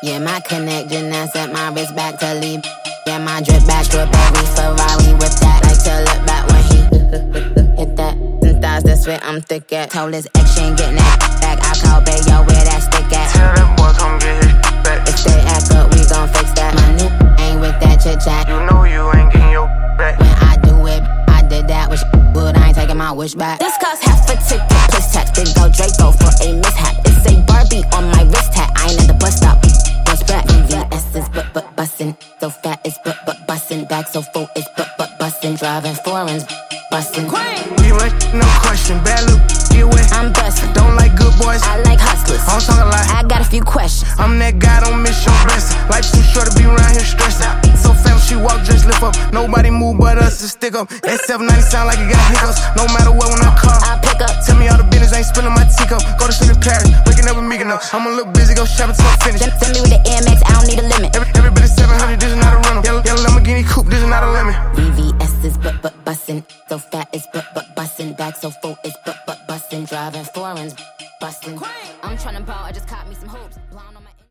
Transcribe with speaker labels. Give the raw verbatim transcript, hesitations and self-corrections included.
Speaker 1: Yeah, my connection now set my wrist back to leave. Yeah, my drip back to a baby Ferrari with that. Like to look back when he hit that. Them thighs, that's where I'm thick at. Told his ex she ain't getting that back. I call Bayo where that stick at.
Speaker 2: Tell that boy come get his back.
Speaker 1: If they act up, we gon' fix that. My new ain't with that chit chat.
Speaker 2: You know you ain't getting your back.
Speaker 1: When I do it, I did that with good. I ain't taking my wish back. This cost half a ticket plus tax. Then go Draco for a mishap. It's a Barbie on my wrist hat. I ain't at the bus stop. Bus back. V S is but but bussin'. So fat is but but bussin'. Back so full is but but bussin'. Driving foreigns bussin'.
Speaker 2: You ain't no question. Bad look, get wet.
Speaker 1: I'm bussin'.
Speaker 2: Don't like good boys.
Speaker 1: I like hustlers.
Speaker 2: I don't talk a lot.
Speaker 1: I got a few questions.
Speaker 2: I'm that guy, don't miss your blessing. Life's too short to be around here stressing. So fam, she walk, just lift up. Nobody move but us to stick up. That seven ninety sound like it got hiccups. No matter what, when I call,
Speaker 1: I pick up.
Speaker 2: Tell me all the business, ain't spilling my teacup. Go to sleep in Paris, waking up with me enough. I'm a little busy, go shopping till I'm finished.
Speaker 1: Send, send me with the Air Max, I don't need a limit.
Speaker 2: Every, every bit is seven hundred, this is not a rental. Yellow, yellow Lamborghini coupe, this is not a lemon.
Speaker 1: V V S is but but bussin'. So fat is but but bussin'. Back so full is but but bussin'. Driving foreigns bussin'. I'm tryna ball, I just caught me some hoops. Blonde on my